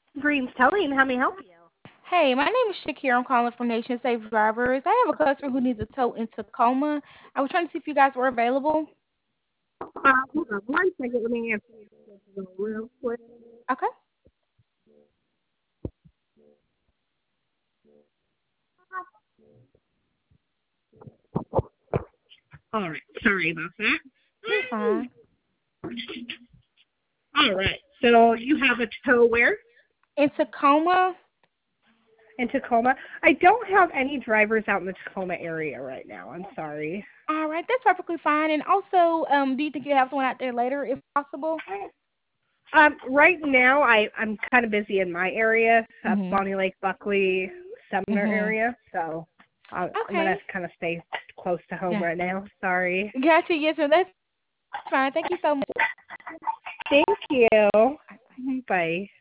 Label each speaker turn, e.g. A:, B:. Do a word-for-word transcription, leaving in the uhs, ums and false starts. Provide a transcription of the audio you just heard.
A: Green's Towing. How may I help you?
B: Hey, my name is Shakira. I'm calling from Nation Safe Drivers. I have a customer who needs a tow in Tacoma. I was trying to see if you guys were available.
A: Uh, hold on one second. Let me answer this real quick.
B: Okay.
A: All right. Sorry about that.
B: You're fine.
A: All right. So you have a tow where?
B: In Tacoma?
A: In Tacoma. I don't have any drivers out in the Tacoma area right now. I'm sorry.
B: All right, that's perfectly fine. And also, um, do you think you have someone out there later, if possible?
A: Um, right now I I'm kind of busy in my area, uh,
B: Mhm.
A: Bonnie Lake, Buckley, Sumner
B: Mhm.
A: area. So uh, I'm gonna
B: Okay.
A: kind of stay close to home
B: Yeah.
A: right now. Sorry.
B: Gotcha. Yes, sir. That's fine. Thank you so much.
A: Thank you. Bye.